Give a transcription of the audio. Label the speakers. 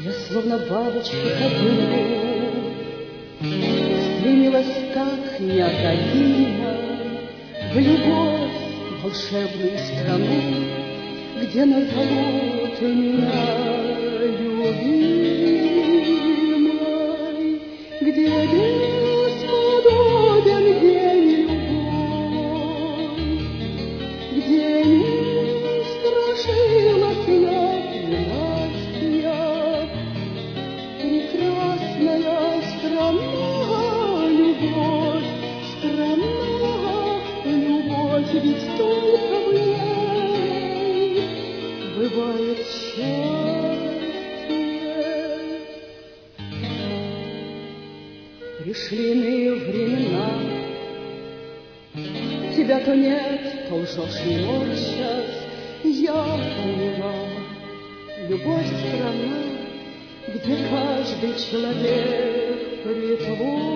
Speaker 1: Я словно бабочка ко дну стремилась так неотразимо в любовь, волшебную страну, где назовут меня любимой, где бесподобен день любовь, где не страшила сна ненастья. Прекрасная страна, любовь, ведь только в ней бывает счастье. Пришли иные времена, тебя то нет, то лжешь не молчас. Я поняла, любовь — страна, где каждый человек притвор.